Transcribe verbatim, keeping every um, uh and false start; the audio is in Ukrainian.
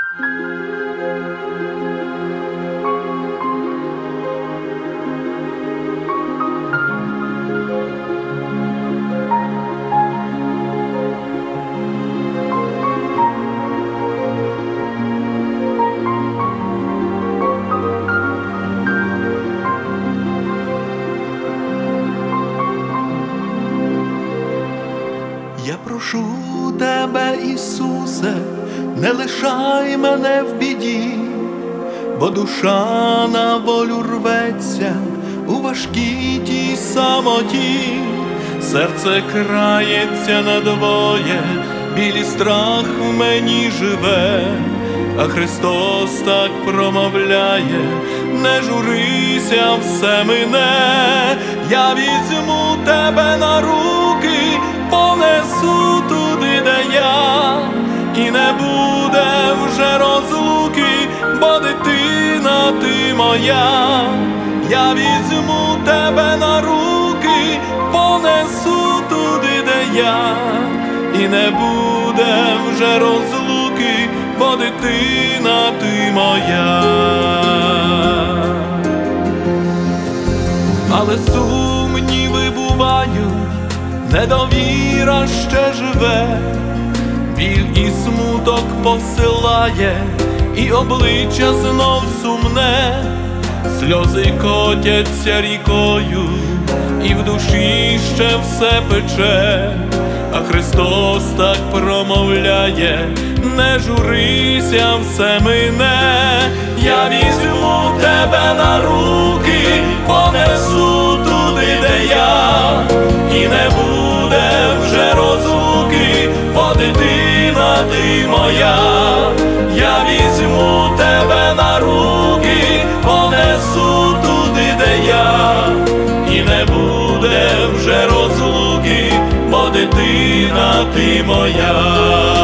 Я прошу тебе, Ісусе, не лишай мене в біді, бо душа на волю рветься у важкій тій самоті. Серце крається надвоє, білий страх в мені живе, а Христос так промовляє: не журися, все мине. Я візьму тебе на руки, понесу туди, де я, і не буде вже розлуки, бо дитина ти моя. Я візьму тебе на руки, понесу туди, де я, і не буде вже розлуки, бо дитина ти моя. Але сумніви бувають, недовіра ще живе, біль і смуток посилає, і обличчя знов сумне, сльози котяться рікою, і в душі ще все пече, а Христос так промовляє: не журися, все мине. Я візьму тебе на руки, понесу туди, де я, і не буде вже розлуки, бо дитина ти моя. Я візьму тебе на руки, понесу туди, де я, і не буде вже розлуки, бо дитина ти моя.